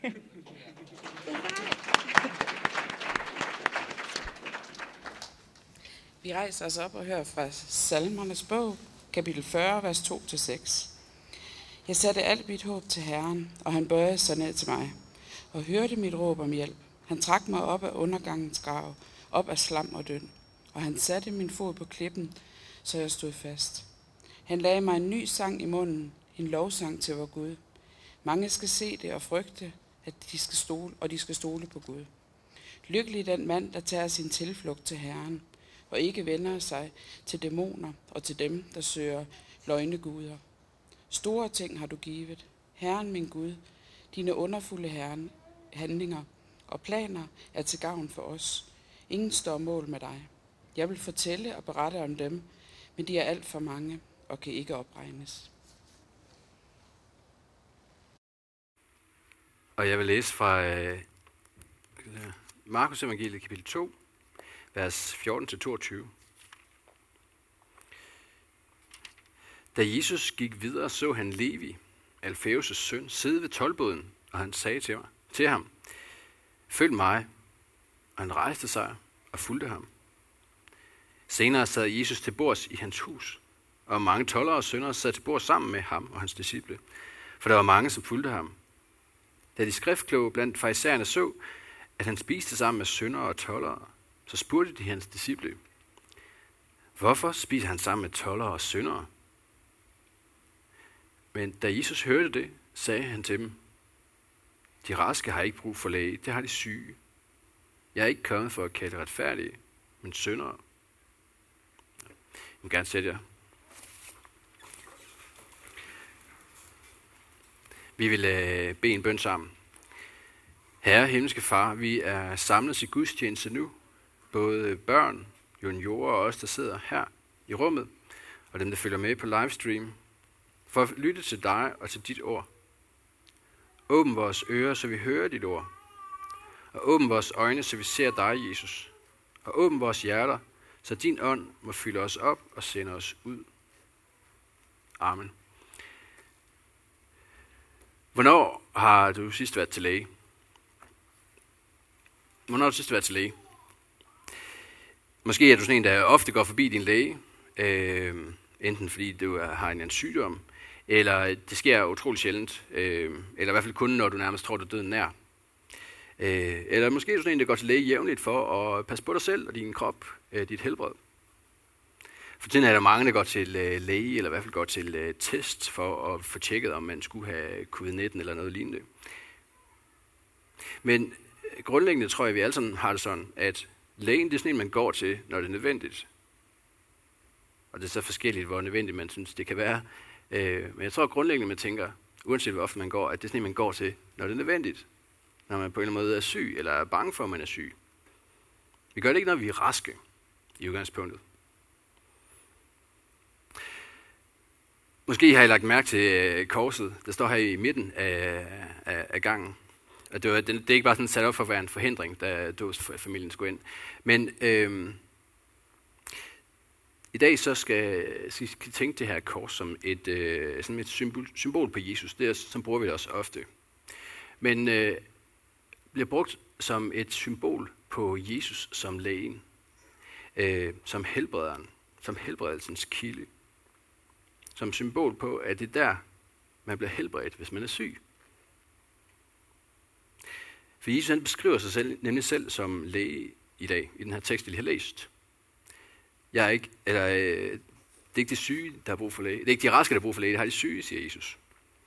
Vi rejser os op og hører fra Salmernes bog, kapitel 40, vers 2-6. Jeg satte alt mit håb til Herren, og han bøjede sig ned til mig, og hørte mit råb om hjælp. Han trak mig op af undergangens grav, op af slam og død, og han satte min fod på klippen, så jeg stod fast. Han lagde mig en ny sang i munden, en lovsang til vor Gud. Mange skal se det og frygte, at de skal stole på Gud. Lykkelig den mand, der tager sin tilflugt til Herren, og ikke vender sig til dæmoner og til dem, der søger løgneguder. Store ting har du givet, Herren min Gud, dine underfulde handlinger og planer er til gavn for os. Ingen står mål med dig. Jeg vil fortælle og berette om dem, men de er alt for mange og kan ikke opregnes. Og jeg vil læse fra Markus evangeliet kapitel 2, vers 14-22. Da Jesus gik videre, så han Levi, Alfæus' søn, sidde ved toldboden, og han sagde til ham, følg mig. Og han rejste sig og fulgte ham. Senere sad Jesus til bords i hans hus, og mange toldere og syndere sad til bords sammen med ham og hans disciple, for der var mange, som fulgte ham. Da de skriftkloge blandt farisæerne så, at han spiste sammen med syndere og toldere, så spurgte de hans disciple, hvorfor spiser han sammen med toldere og syndere? Men da Jesus hørte det, sagde han til dem, de raske har ikke brug for læge, det har de syge. Jeg er ikke kommet for at kalde retfærdige, men syndere. Jeg vil gerne sætte jer. Vi vil bede en bøn sammen. Herre, himmelske far, vi er samlet i gudstjeneste nu. Både børn, juniorer og os, der sidder her i rummet, og dem, der følger med på livestream, for at lytte til dig og til dit ord. Åbn vores ører, så vi hører dit ord. Og åbn vores øjne, så vi ser dig, Jesus. Og åbn vores hjerter, så din ånd må fylde os op og sende os ud. Amen. Hvornår har du sidst været til læge? Hvornår har du sidst været til læge? Måske er du sådan en, der ofte går forbi din læge, enten fordi du har en sygdom, eller det sker utrolig sjældent, eller i hvert fald kun, når du nærmest tror, du er døden nær. Eller måske er du sådan en, der går til læge jævnligt for at passe på dig selv og din krop, dit helbred. For tiden er der mange, der går til læge, eller i hvert fald går til test for at få tjekket, om man skulle have covid-19 eller noget lignende. Men grundlæggende tror jeg, at vi alle sammen har det sådan, at lægen det er sådan en, man går til, når det er nødvendigt. Og det er så forskelligt, hvor nødvendigt man synes, det kan være. Men jeg tror grundlæggende, man tænker, uanset hvor ofte man går, at det er sådan en, man går til, når det er nødvendigt. Når man på en eller anden måde er syg, eller er bange for, at man er syg. Vi gør det ikke, når vi er raske i udgangspunktet. Måske har I lagt mærke til korset, der står her i midten af gangen. Og det er ikke bare sådan sat op for at være en forhindring, da familien skulle ind. Men i dag så skal I tænke det her kors som et symbol på Jesus. Sådan bruger vi det også ofte. Men bliver brugt som et symbol på Jesus som lægen, som helbrederen, som helbredelsens kilde. Som symbol på, at det er der, man bliver helbredt, hvis man er syg. For Jesus han beskriver sig selv, nemlig selv som læge i dag, i den her tekst, vi har læst. Det er ikke de syge, der har brug for læge. Det er ikke de raske, der har brug for læge, det har de syge, siger Jesus.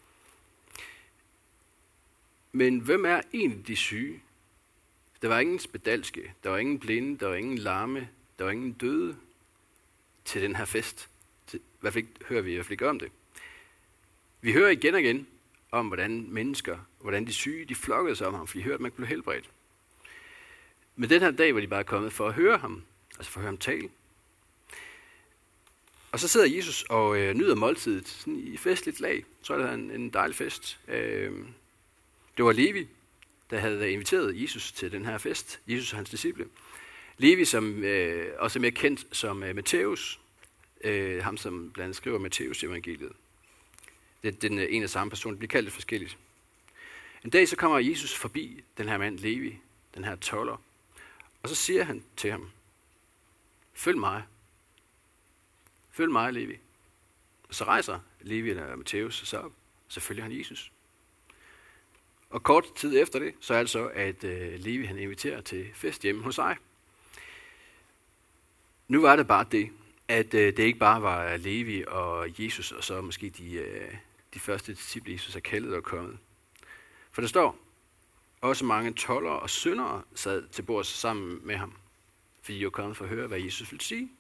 Men hvem er egentlig de syge? Der var ingen spedalske, der var ingen blinde, der var ingen lamme, der var ingen døde til den her fest. Hører vi i hvert fald ikke om det. Vi hører igen og igen om, hvordan de syge, de flokkede sig om ham, for de hørte, at man kunne blive helbredt. Men den her dag var de bare kommet for at høre ham, altså for at høre ham tale. Og så sidder Jesus og nyder måltidet sådan i festligt lag. Så er der en dejlig fest. Det var Levi, der havde inviteret Jesus til den her fest. Jesus og hans disciple. Levi, som også er mere kendt som Matthæus. Ham, som blandt andet skriver Matthæus evangeliet. Den en af samme person, bliver kaldt lidt forskelligt. En dag så kommer Jesus forbi den her mand Levi, den her toller, og så siger han til ham, følg mig. Følg mig, Levi. Og så rejser Levi eller Matthæus sig op, og så følger han Jesus. Og kort tid efter det, så er det så, at Levi han inviterer til fest hjemme hos sig. Nu var det bare det, at det ikke bare var Levi og Jesus, og så måske de første disciple, Jesus er kaldet og kommet. For der står, også mange toldere og syndere sad til bords sammen med ham, fordi de var kommet for at høre, hvad Jesus ville sige.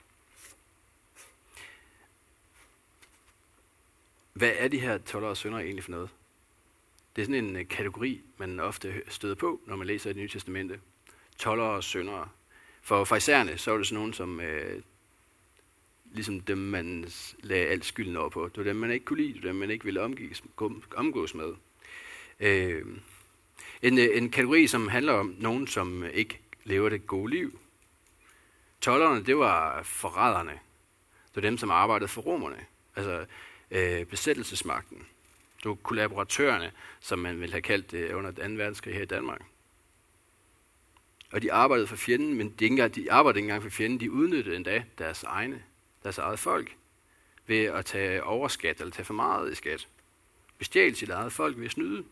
Hvad er de her toldere og syndere egentlig for noget? Det er sådan en kategori, man ofte støder på, når man læser i Det Nye Testamente. Toldere og syndere. For farisæerne, så var det sådan nogen, som ligesom dem, man lagde alt skylden over på. Det var dem, man ikke kunne lide, det var dem, man ikke ville omgås med. En kategori, som handler om nogen, som ikke lever det gode liv. Tolderne, det var forræderne. Det var dem, som arbejdede for romerne. Altså besættelsesmagten. Det var kollaboratørerne, som man ville have kaldt det under 2. verdenskrig her i Danmark. Og de arbejdede for fjenden, men de arbejdede ikke engang for fjenden. De udnyttede endda deres eget folk ved at tage overskat eller tage for meget i skat. Bestjæle sit eget folk ved at snyde.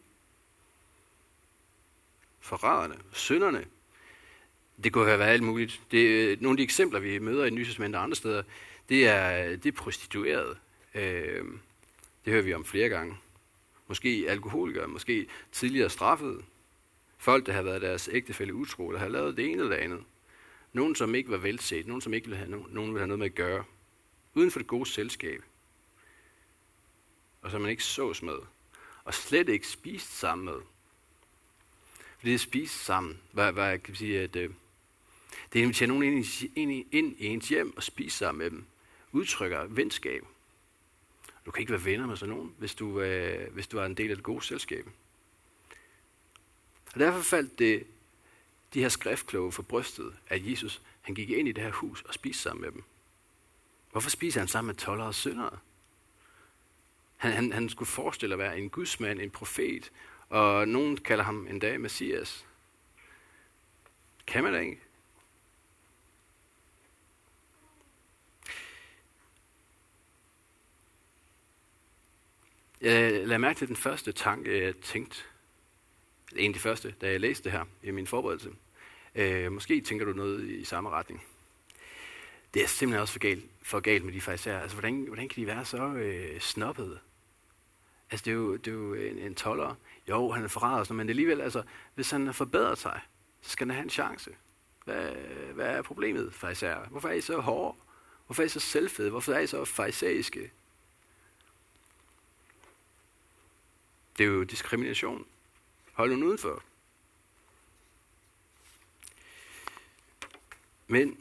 Forræderne, synderne. Det kunne have været alt muligt. Nogle af de eksempler, vi møder i Det Nye Testamente og andre steder, det er prostituerede. Det hører vi om flere gange. Måske alkoholikere, måske tidligere straffede. Folk, der har været deres ægtefælle utro, der har lavet det ene eller det andet. Nogen, som ikke var velset, nogen, som ikke ville have, nogen ville have noget med at gøre. Uden for det gode selskab. Og som man ikke sås med. Og slet ikke spist sammen med. Fordi det spise sammen, kan vi sige, at det inviterer nogen ind i ens hjem og spise sammen med dem. Udtrykker venskab. Du kan ikke være venner med sådan nogen, hvis du er en del af det gode selskab. Og derfor faldt det de her skriftkloge for brystet, at Jesus han gik ind i det her hus og spiste sammen med dem. Hvorfor spiser han sammen med toldere og syndere? Han skulle forestille at være en gudsmand, en profet, og nogen kalder ham endda Messias. Kan man da ikke? Jeg lagde mærke til den første tanke, jeg tænkte. En af de første, da jeg læste det her i min forberedelse. Måske tænker du noget i samme retning. Det er simpelthen også for galt med de farisæere. Altså, hvordan kan de være så snobbede? Altså, det er jo en toller. Jo, han er forræder, men alligevel, altså, hvis han har forbedret sig, så skal han have en chance. Hvad er problemet, farisæere? Hvorfor er I så hårde? Hvorfor er I så selvfede? Hvorfor er I så farisæiske? Det er jo diskrimination. Hold nu udenfor. Men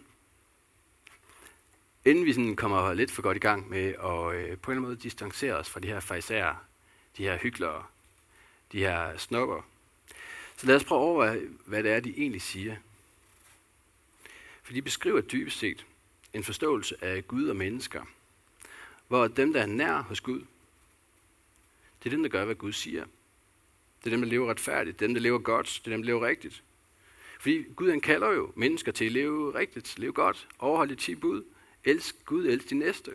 inden vi sådan kommer lidt for godt i gang med at på en eller anden måde distancere os fra de her farisæere, de her hyklere, de her snobber, så lad os prøve over, hvad det er, de egentlig siger. For de beskriver dybest set en forståelse af Gud og mennesker, hvor dem, der er nær hos Gud, det er dem, der gør, hvad Gud siger. Det er dem, der lever retfærdigt. Det er dem, der lever godt. Det er dem, der lever rigtigt. Fordi Gud, han kalder jo mennesker til at leve rigtigt, leve godt, overholde de 10 bud. Elsk Gud, elsk de næste.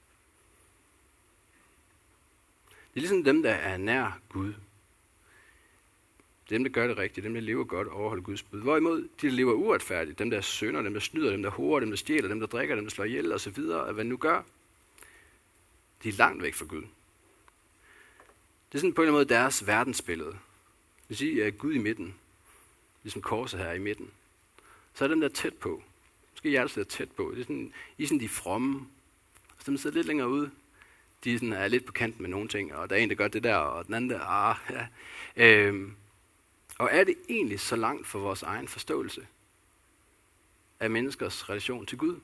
Det er ligesom dem, der er nær Gud. Det er dem, der gør det rigtigt. Dem, der lever godt og overholder Guds bud. Hvorimod de, der lever uretfærdigt, dem, der synder, dem, der snyder, dem, der horer, dem, der stjæler, dem, der drikker, dem, der slår ihjel og så videre, hvad nu gør, de er langt væk fra Gud. Det er sådan på en eller anden måde deres verdensbillede. Det vil sige, at Gud i midten, ligesom korset her i midten, så er den der tæt på. Måske hjertet sidder tæt på. Det er sådan, I er sådan de fromme. Så dem sidder lidt længere ude. De sådan er lidt på kanten med nogle ting, og der er en, der gør det der, og den anden der, ja. Og er det egentlig så langt for vores egen forståelse af menneskers relation til Gud?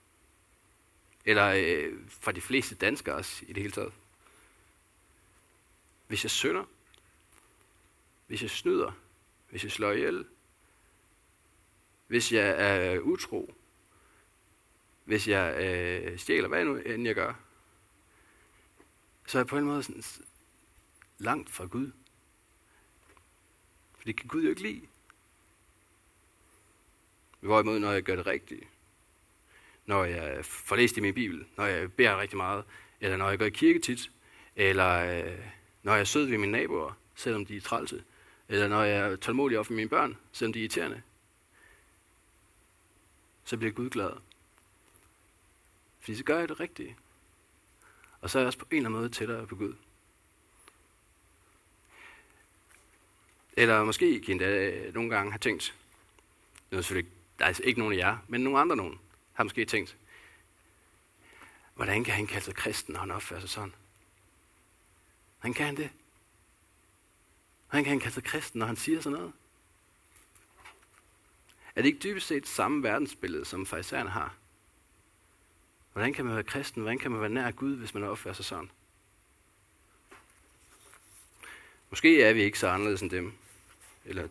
Eller for de fleste danskere også i det hele taget? Hvis jeg synder, hvis jeg snyder, hvis jeg slår ihjel, hvis jeg er utro, hvis jeg stjæler, hvad nu end jeg gør, så er jeg på en måde sådan langt fra Gud. For det kan Gud jo ikke lide. Hvorimod, når jeg gør det rigtigt, når jeg får læst i min bibel, når jeg beder rigtig meget, eller når jeg går i kirke tit, eller når jeg er sød ved mine naboer, selvom de er trælse, eller når jeg er tålmodig over for mine børn, selvom de er irriterende, så bliver Gud glad. Fordi så gør jeg det rigtige. Og så er jeg også på en eller anden måde tættere på Gud. Eller måske kan endda nogle gange have tænkt, det er selvfølgelig der er ikke nogen af jer, men nogle andre nogen, har måske tænkt, hvordan kan han kalde sig kristen, når han opfører sig sådan? Hvordan kan han det? Hvordan kan han kalde sig kristen, når han siger sådan noget? Er det ikke dybest set samme verdensbillede, som farisæerne har? Hvordan kan man være kristen? Hvordan kan man være nær Gud, hvis man opfører sig sådan? Måske er vi ikke så anderledes end dem. Eller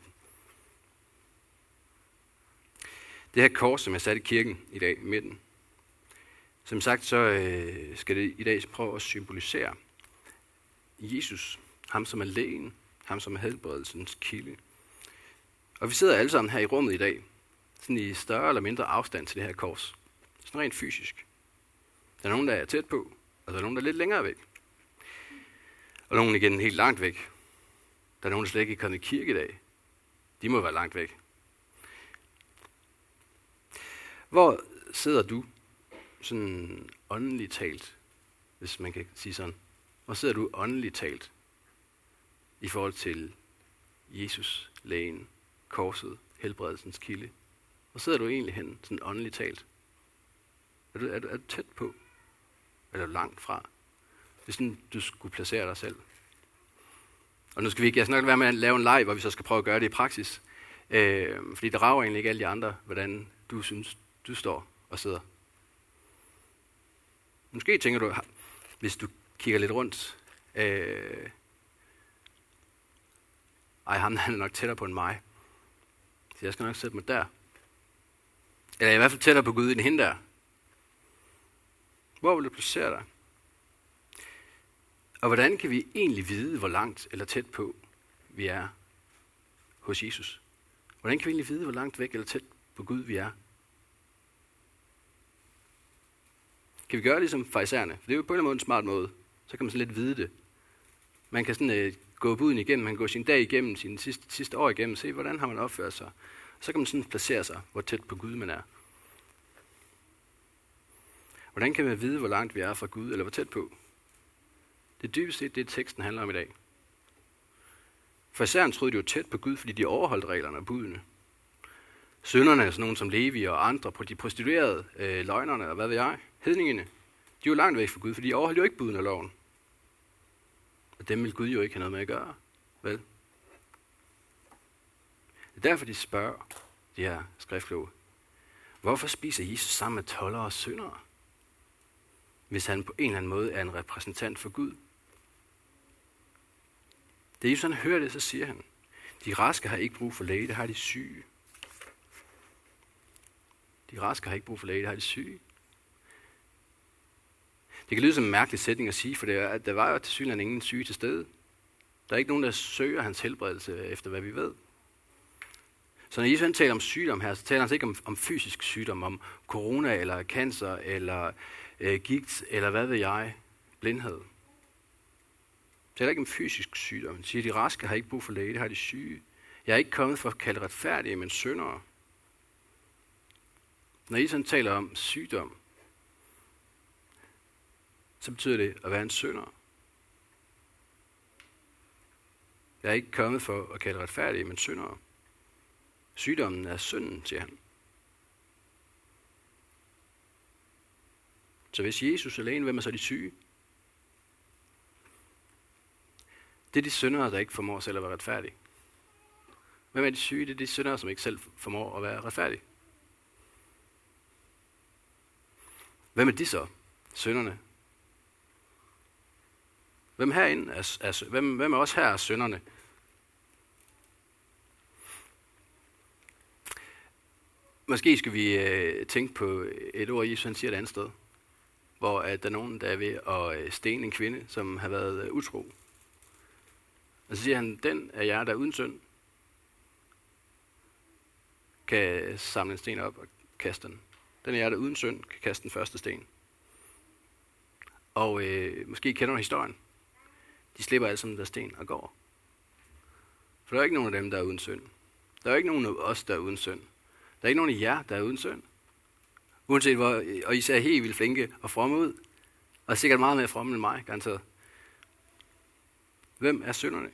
det her kors, som jeg satte i kirken i dag i midten. Som sagt, så skal det i dag prøve at symbolisere Jesus. Ham, som er lægen. Ham, som er helbredelsens kilde. Og vi sidder alle sammen her i rummet i dag. Sådan i større eller mindre afstand til det her kors. Sådan rent fysisk. Der er nogen, der er tæt på. Og der er nogen, der er lidt længere væk. Og nogen igen helt langt væk. Der er nogen, der slet ikke er kommet i kirke i dag. De må være langt væk. Hvor sidder du sådan åndeligt talt, hvis man kan sige sådan? Hvor sidder du åndeligt talt i forhold til Jesus, lægen, korset, helbredelsens kilde? Hvor sidder du egentlig henne, sådan åndeligt talt? Er du tæt på? Eller langt fra? Det er sådan, du skulle placere dig selv. Og nu skal vi ikke, jeg skal nok være med at lave en leg, hvor vi så skal prøve at gøre det i praksis. Fordi det rager egentlig ikke alle de andre, hvordan du synes, du står og sidder. Måske tænker du, hvis du kigger lidt rundt, ham han er nok tættere på end mig. Så jeg skal nok sætte mig der. Eller i hvert fald tættere på Gud end hende der. Hvor vil du placere dig? Og hvordan kan vi egentlig vide, hvor langt eller tæt på vi er hos Jesus? Hvordan kan vi egentlig vide, hvor langt væk eller tæt på Gud vi er? Kan vi gøre det ligesom farisæerne? For det er jo på en eller anden måde en smart måde. Så kan man sådan lidt vide det. Man kan sådan gå buden igennem, man kan gå sin dag igennem, sin sidste år igennem, se hvordan har man opført sig. Så kan man sådan placere sig, hvor tæt på Gud man er. Hvordan kan man vide, hvor langt vi er fra Gud, eller hvor tæt på? Det er dybest set det, teksten handler om i dag. Farisæerne troede, de var tæt på Gud, fordi de overholdt reglerne og budene. Synderne er sådan nogen som Levi og andre, på de prostituerede, løgnerne og hvad ved jeg, hedningene, de var langt væk fra Gud, fordi de overholdt jo ikke budene og loven. Og dem vil Gud jo ikke have noget med at gøre, vel? Det er derfor, de spørger, de her skriftkloge, hvorfor spiser Jesus sammen med toldere og syndere, hvis han på en eller anden måde er en repræsentant for Gud? Da Jesus han hører det, så siger han, de raske har ikke brug for læge, det har de syge. De raske har ikke brug for læge, det har de syge. Det kan lyde som en mærkelig sætning at sige, for der var jo til synligheden ingen syge til stede. Der er ikke nogen, der søger hans helbredelse efter, hvad vi ved. Så når Jesus taler om sygdom her, så taler han ikke om fysisk sygdom, om corona, eller cancer, eller gigt, eller hvad ved jeg, blindhed. Det taler ikke om fysisk sygdom. Han siger, de raske har ikke brug for læge, det har de syge. Jeg er ikke kommet for at kalde retfærdige, men syndere. Når Jesus taler om sygdom, så betyder det at være en synder. Jeg er ikke kommet for at kalde retfærdige, men syndere. Sygdommen er synden, siger han. Så hvis Jesus er lægen, hvem er så de syge? Det er de syndere, der ikke formår selv at være retfærdige. Hvem er de syge? Det er de syndere, som ikke selv formår at være retfærdige. Hvem er de så? Synderne. Hvem er også her er synderne? Måske skal vi tænke på et ord, Jesus han siger et andet sted, hvor der er nogen, der er ved at stene en kvinde, som har været utro. Og så siger han, den er jer, der er uden synd. kan samle en sten op og kaste den. Den af jer, der uden synd, kan kaste den første sten. Og måske kender du historien. De slipper alle sammen der sten og går. For der er ikke nogen af dem, der er uden synd. Der er ikke nogen af os, der er uden synd. Der er ikke nogen af jer, der er uden synd. Uanset hvor, og I ser helt vildt flinke og fromme ud. Og sikkert meget mere fromme end mig, garanteret. Hvem er synderne?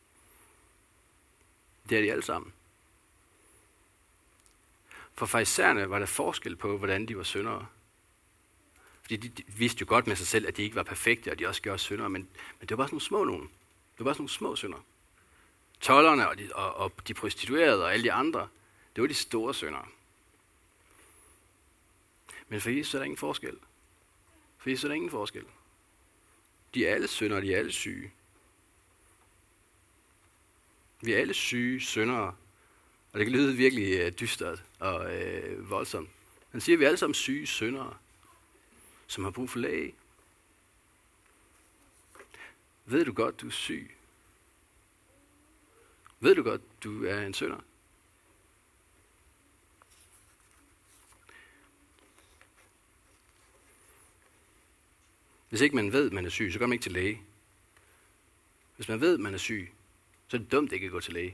Det er de alle sammen. For farisæerne var der forskel på, hvordan de var syndere. Fordi de vidste jo godt med sig selv, at de ikke var perfekte, og de også gjorde syndere, men det var bare sådan nogle små nogen. Det var bare sådan nogle små syndere. Tolderne og de prostituerede og alle de andre, det var de store syndere. Men for Jesus er der ingen forskel. For Jesus er der ingen forskel. De er alle syndere, de er alle syge. Vi er alle syge syndere, og det kan lyde virkelig dystert og voldsomt. Han siger, at vi er alle sammen syge syndere, som har brug for læge. Ved du godt, du er syg? Ved du godt, du er en synder? Hvis ikke man ved, man er syg, så går man ikke til læge. Hvis man ved, man er syg, så er det dumt ikke at gå til læge.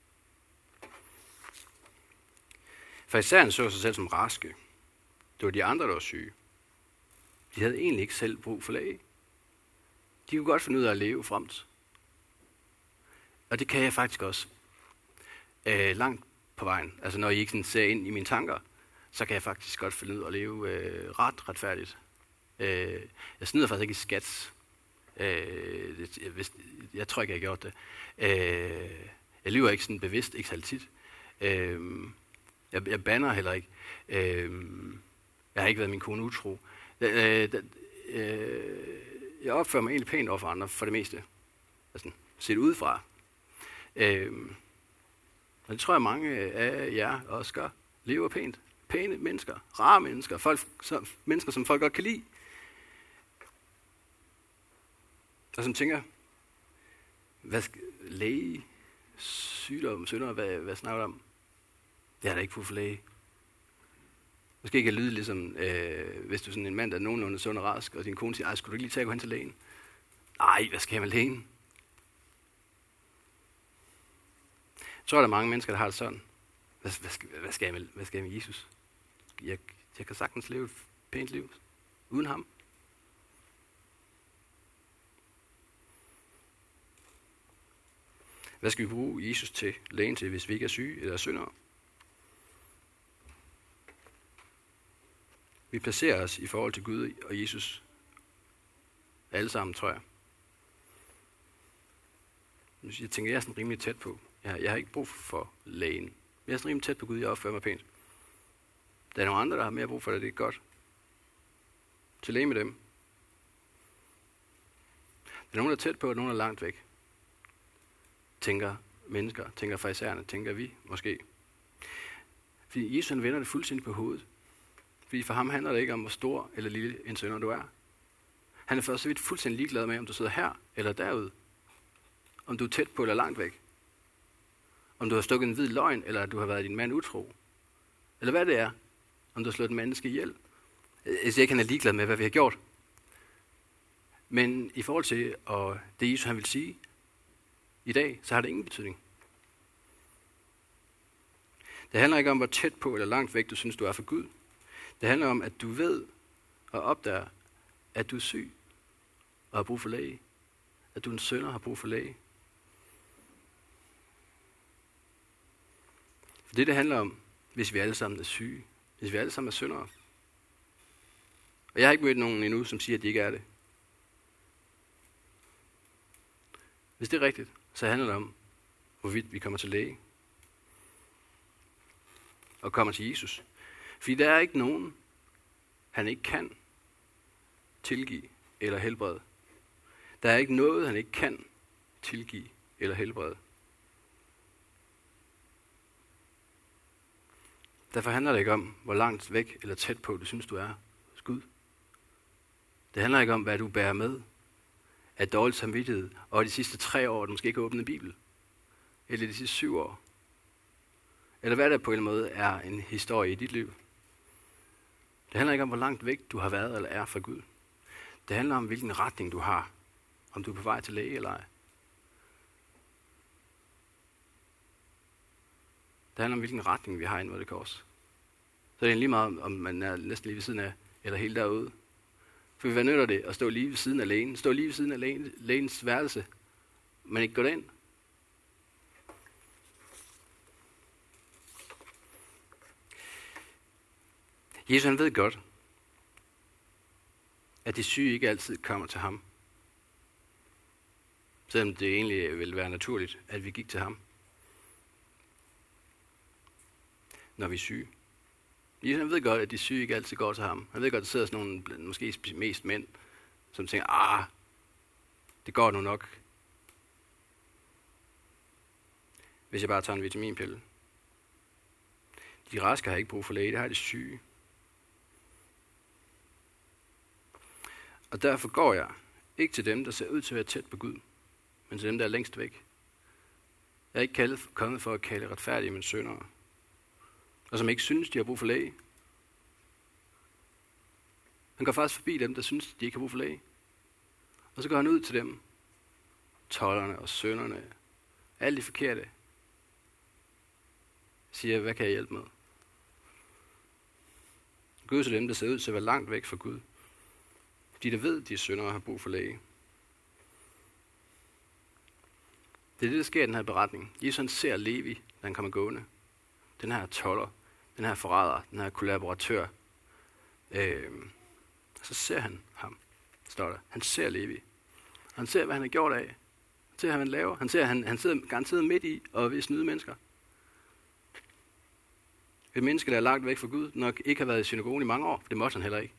Farisæerne så sig selv som raske. Det var de andre, der var syge. De havde egentlig ikke selv brug for læge. De kunne godt finde ud af at leve fremt. Og det kan jeg faktisk også. Langt på vejen. Altså når I ikke sådan ser ind i mine tanker, så kan jeg faktisk godt finde ud af at leve ret retfærdigt. Jeg snyder faktisk ikke i skat. Jeg tror ikke, jeg har gjort det. Jeg lyver ikke sådan bevidst, ikke så tit. Jeg bander heller ikke. Jeg har ikke været min kone utro. Jeg opfører mig egentlig pænt over for andre, for det meste. Altså, set udefra. Og det tror jeg, mange af jer også gør. Lever pænt. Pæne mennesker. Rare mennesker. Mennesker, som folk godt kan lide. Og som tænker, læge, sygdom, synder, hvad snakker du om? Jeg har da ikke brug for læge. Måske kan lyde ligesom, hvis du er sådan en mand, der er nogenlunde sund og rask, og din kone siger, skulle du ikke lige tage at gå hen til lægen? Nej, hvad skal jeg med lægen? Jeg tror, der er mange mennesker, der har det sådan. Hvad skal jeg med Jesus? Jeg kan sagtens leve et pænt liv uden ham. Hvad skal vi bruge Jesus til, lægen til, hvis vi ikke er syge eller syndere? Vi placerer os i forhold til Gud og Jesus. Alle sammen, tror jeg. Jeg tænker, jeg er sådan rimelig tæt på. Jeg har ikke brug for lægen. Jeg er sådan rimelig tæt på Gud, jeg opfører mig pænt. Der er nogle andre, der har mere brug for det, det er godt. Til læge med dem. Der er nogen, der er tæt på, og nogen, der er langt væk. Tænker mennesker, tænker farisæerne, tænker vi måske. Fordi Jesus vender det fuldstændig på hovedet. Fordi for ham handler det ikke om, hvor stor eller lille en synder du er. Han er for så vidt fuldstændig ligeglad med, om du sidder her eller derude. Om du er tæt på eller langt væk. Om du har stukket en hvid løgn, eller du har været din mand utro. Eller hvad det er. Om du har slået en menneske ihjel. Jeg siger ikke, han er ligeglad med, hvad vi har gjort. Men i forhold til og det Jesus han vil sige i dag, så har det ingen betydning. Det handler ikke om, hvor tæt på eller langt væk du synes, du er for Gud. Det handler om, at du ved og opdager, at du er syg og har brug for læge. At du er en synder og har brug for læge. For det handler om, hvis vi alle sammen er syge. Hvis vi alle sammen er syndere. Og jeg har ikke mødt nogen endnu, som siger, at de ikke er det. Hvis det er rigtigt, så handler det om, hvorvidt vi kommer til læge. Og kommer til Jesus. Fordi der er ikke nogen, han ikke kan tilgive eller helbrede. Der er ikke noget, han ikke kan tilgive eller helbrede. Derfor handler det ikke om, hvor langt væk eller tæt på du synes, du er hos Gud. Det handler ikke om, hvad du bærer med af dårlig samvittighed, og de sidste 3 år, du måske ikke har åbnet en bibel. Eller de sidste 7 år. eller hvad der på en måde er en historie i dit liv. Det handler ikke om, hvor langt væk du har været eller er fra Gud. Det handler om, hvilken retning du har. Om du er på vej til læge eller ej. Det handler om, hvilken retning vi har ind mod det kors. Så det er lige meget, om man er næsten lige ved siden af, eller helt derude. For hvad nytter det at stå lige ved siden af lægen? Stå lige ved siden af lægens værelse, men ikke gå derind. Jesus han ved godt, at de syge ikke altid kommer til ham. Selvom det egentlig ville være naturligt, at vi gik til ham, når vi er syge. Jesus han ved godt, at de syge ikke altid går til ham. Han ved godt, at der sidder sådan nogle, måske mest mænd, som tænker, det går nu nok, hvis jeg bare tager en vitaminpille. De raske har ikke brug for læge, det har de syge. Og derfor går jeg ikke til dem, der ser ud til at være tæt på Gud, men til dem, der er længst væk. Jeg er ikke kommet for at kalde retfærdige mine syndere, og som ikke synes, de har brug for læge. Han går faktisk forbi dem, der synes, de ikke har brug for læge. Og så går han ud til dem, tolderne og synderne, alle de forkerte, siger, hvad kan jeg hjælpe med? Gå ud til dem, der ser ud til at være langt væk fra Gud. De, der ved, de syndere har brug for læge. Det er det, der sker i den her beretning. Jesus han ser Levi, da han kommer gående. Den her tolder, den her forræder, den her kollaboratør. Så ser han ham, står der. Han ser Levi. Han ser, hvad han har gjort af. Han ser, hvad han laver. Han ser, at han sidder garanteret midt i og vil snyde mennesker. Et menneske, der er langt væk fra Gud, nok ikke har været i synagogen i mange år, for det måtte han heller ikke.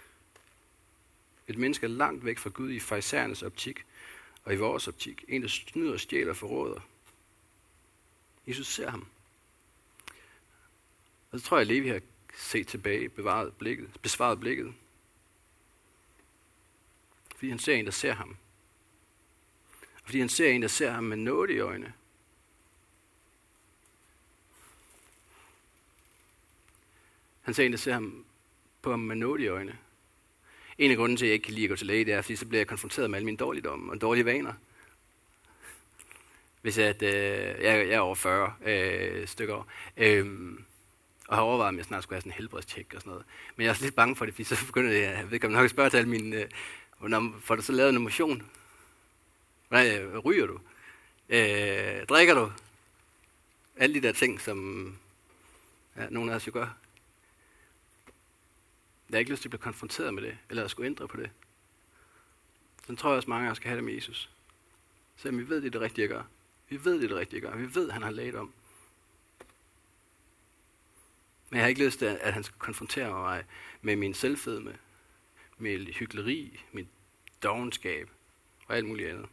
Et menneske er langt væk fra Gud i farisæernes optik, og i vores optik. En, der snyder og stjæler og forråder. Jesus ser ham. Og så tror jeg, at Levi har set tilbage, besvaret blikket. Fordi han ser en, der ser ham. Og fordi han ser en, der ser ham med nådige øjne. Han ser en, der ser ham på ham med nådige øjne. En af grunden til, at jeg ikke kan lide at gå til læge, det er, fordi så bliver jeg konfronteret med alle mine dårligdomme og dårlige vaner. Hvis jeg er over 40 stykker år, og har overvejet, om jeg snart skulle have sådan en helbredstjek og sådan noget. Men jeg er også lidt bange for det, fordi så begynder jeg ved nok at spørge til alle mine, får du så lavet en motion? Ryger du? Drikker du? Alle de der ting, som nogle af os jo gør. Jeg har ikke lyst til at blive konfronteret med det, eller at skulle ændre på det. Så tror jeg også, mange af os skal have det med Jesus. Selvom vi ved, det er det rigtige at gøre. Vi ved, det er det rigtige at gøre. Vi ved, han har lært om. Men jeg har ikke lyst til, at han skal konfrontere mig med min selvfedme, med hykleri, mit dovenskab og alt muligt andet.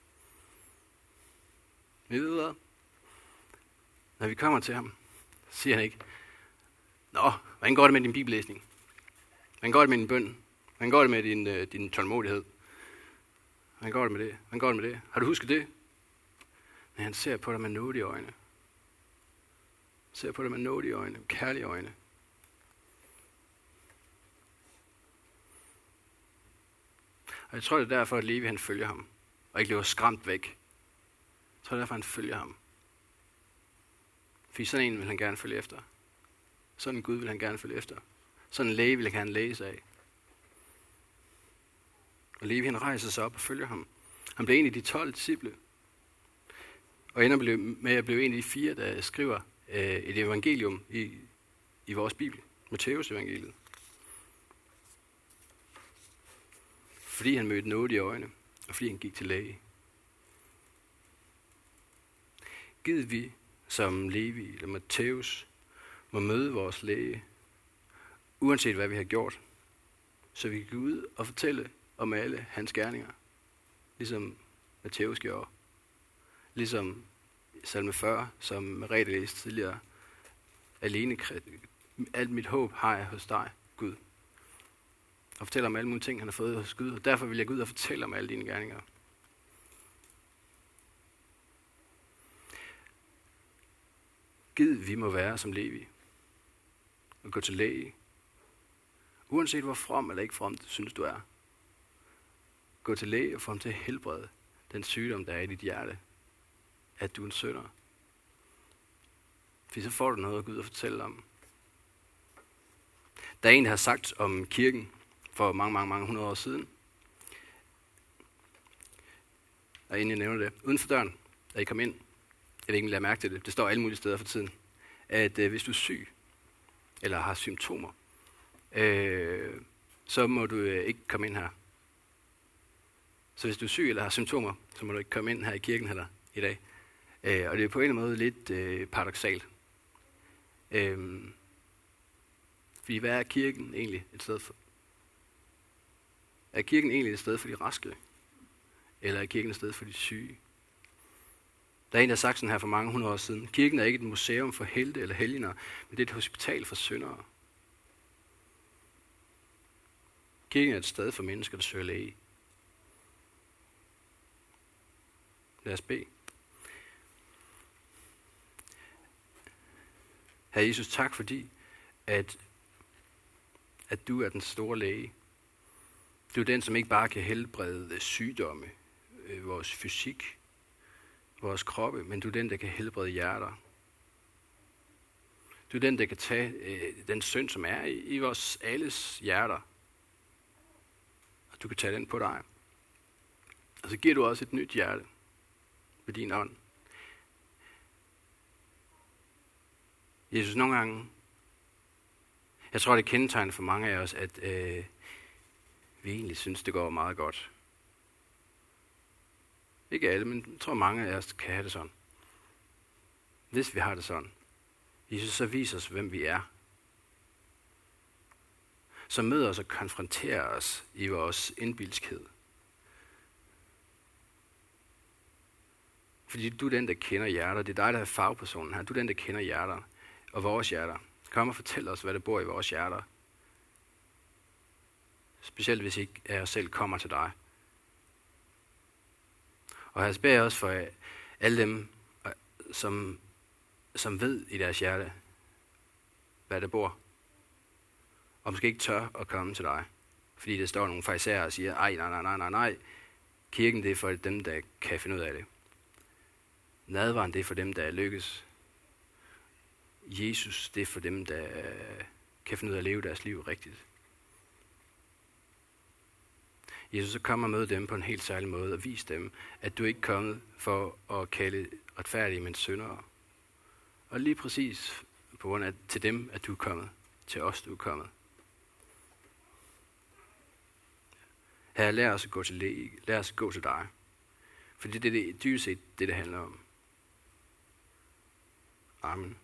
Men ved hvad? Når vi kommer til ham, siger han ikke, nå, hvordan går det med din bibellæsning? Hvordan går det med din bøn? Hvordan går det med din tålmodighed? Hvordan går det med det? Hvordan går det med det? Har du husket det? Men han ser på dig med nådige øjne. Ser på dig med nådige øjne, kærlige øjne. Og jeg tror, det er derfor, at Levi han følger ham, og ikke lever skræmt væk. Jeg tror, det er derfor, han følger ham. Fordi sådan en vil han gerne følge efter. Sådan en Gud vil han gerne følge efter. Sådan en læge vil han gerne læse af. Og Levi han rejser sig op og følger ham. Han blev en af de 12 disciple. Og ender med at blive en af de 4, der skriver et evangelium i vores bibel. Matthæus evangeliet. Fordi han mødte nådige øjne, og fordi han gik til læge. Gid vi, som Levi eller Matthæus, må møde vores læge, uanset hvad vi har gjort, så vi kan gå ud og fortælle om alle hans gerninger, ligesom Matthæus gjorde, ligesom salme 40, som Merete læste tidligere, alene alt mit håb har jeg hos dig, Gud. Og fortæller om alle mulige ting, han har fået hos Gud, og derfor vil jeg gå ud og fortælle om alle dine gerninger. Gid vi må være som Levi. Og gå til læge. Uanset hvor from eller ikke from du synes du er. Gå til læge og få ham til at helbrede den sygdom, der er i dit hjerte. At du er en synder. For så får du noget at gå ud og fortælle om. Der er en, der har sagt om kirken for mange hundrede år siden. Og inden jeg nævner det, uden for døren, da I kom ind, jeg vil ikke lade mærke til det, det står alle mulige steder for tiden, at hvis du er syg, eller har symptomer, så må du ikke komme ind her. Så hvis du er syg eller har symptomer, så må du ikke komme ind her i kirken her i dag. Og det er på en eller anden måde lidt paradoksalt. Fordi hvad er kirken egentlig et sted for? Er kirken egentlig et sted for de raske? Eller er kirken et sted for de syge? Der er en, der har sagt sådan her for mange hundrede år siden. Kirken er ikke et museum for helte eller helgener, men det er et hospital for syndere. Kirken er et sted for mennesker, der søger læge. Lad os bede. Herre Jesus, tak fordi, at du er den store læge. Du er den, som ikke bare kan helbrede sygdomme, vores fysik, vores kroppe, men du er den, der kan helbrede hjerter. Du er den, der kan tage den synd, som er i vores alles hjerter. Og du kan tage den på dig. Og så giver du også et nyt hjerte ved din ånd. Jesus, nogle gange, jeg tror, det er kendetegnet for mange af os, at vi egentlig synes, det går meget godt. Ikke alle, men jeg tror, mange af os kan have det sådan. Hvis vi har det sådan, Jesus, så viser os, hvem vi er. Så møder os og konfronterer os i vores indbilskhed. Fordi du er den, der kender hjerter. Det er dig, der er fagpersonen her. Du er den, der kender hjerter og vores hjerter. Kom og fortæl os, hvad der bor i vores hjerter. Specielt hvis ikke jeg selv kommer til dig. Og jeg beder også for alle dem, som ved i deres hjerte, hvad der bor. Og måske ikke tør at komme til dig. Fordi der står nogle farisæere og siger, ej, nej. Kirken, det er for dem, der kan finde ud af det. Nadveren, det er for dem, der lykkes. Jesus, det er for dem, der kan finde ud af at leve deres liv rigtigt. Jesus, så kom og mød dem på en helt særlig måde og vis dem, at du ikke er kommet for at kalde retfærdige, men syndere. Og lige præcis på grund af til dem, at du er kommet. Til os, du er kommet. Herre, lær os at gå til læge. Lær os at gå til dig. For det er dybest set det handler om. Amen.